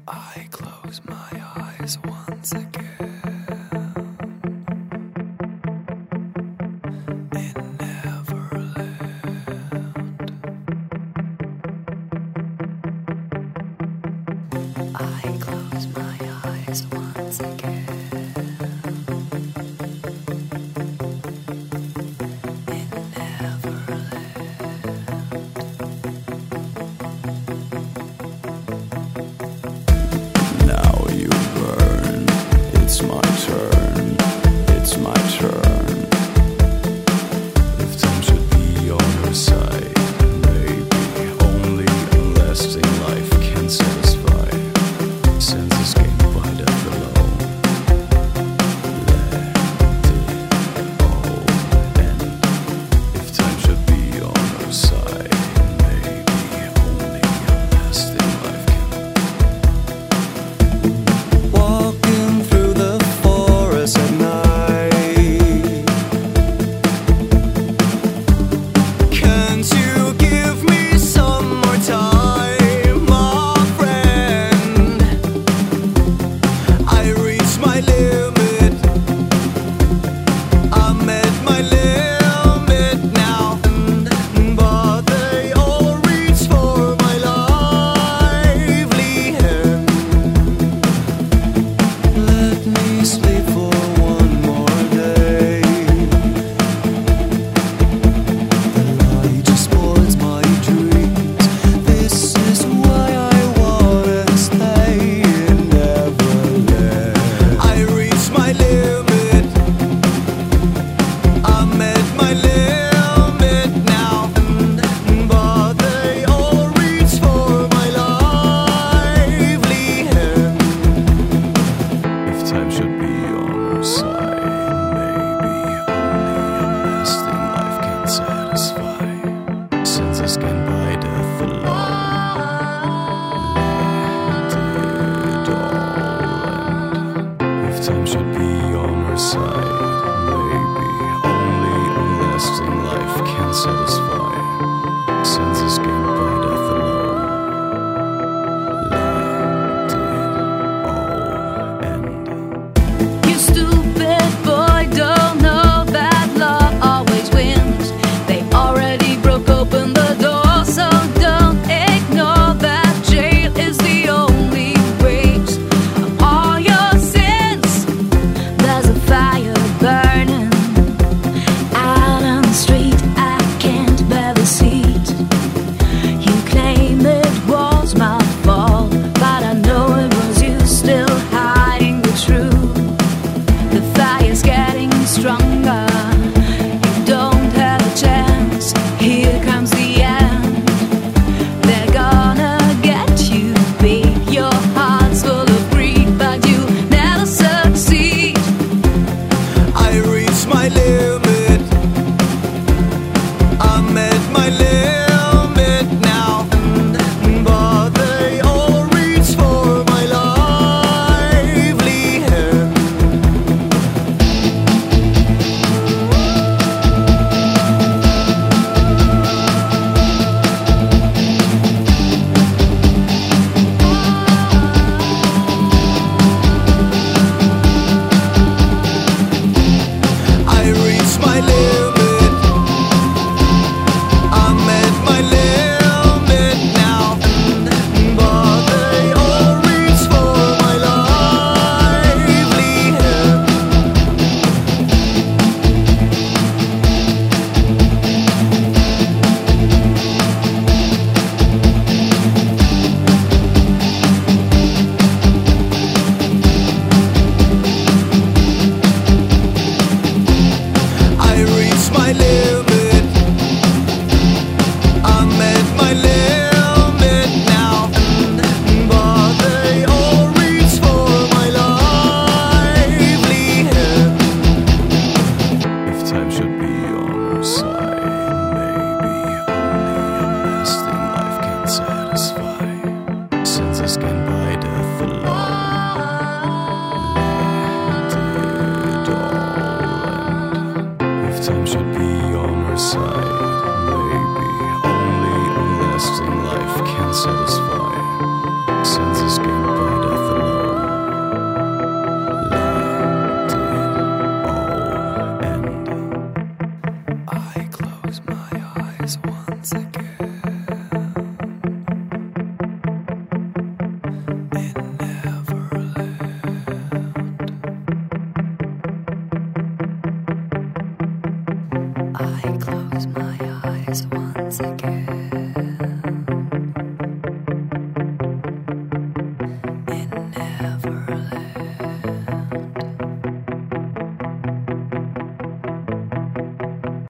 I close my eyes once again. In Neverland, I close my eyes once again. In Neverland. Now you burn. It's my turn. It's my turn. If time should be on your side, maybe only a lasting life can satisfy. Senses gained by death alone. Let it all end. If time should be on your side, maybe only a lasting life can. Walking through the forest at night. Can't you give me some more time, my friend? I reached my limit. I'm at my limit now. But they all reach for my lively hand. Let me sleep for one more day. The light just spoils my dreams. This is why I wanna stay in Neverland. I reached my limit. I'm at my limit now. But they all reach for my lively hand. If time should be on our side, maybe only a lasting life can satisfy. Senses can buy death alone. Let it all end. If time should be on our side, maybe only a lasting life can satisfy. Senses can buy death alone. Let it all end. You stupid boy, don't know that love always wins. They already broke open the door, so don't ignore that jail is the only waste of all your sins. There's a fire burning out on the street. I can't bear the seat. You claim it was my fault, but I know it was you still hiding the truth. The fire's getting stronger. You don't have a chance. Here comes the end. They're gonna get you big. Your heart's full of greed, but you never succeed. I reached my limit. I'm at my limit now. But they all reach for my lively hand. I reached my limit. I'm at my limit now. But they all reach for my lively hand. I reached my limit. I'm at my limit now. But they all reach for my lively hand. If time should be on our side, maybe only a lasting life can satisfy. Senses can buy death alone. Let it all end. If time should be on our side, maybe only a lasting life can satisfy.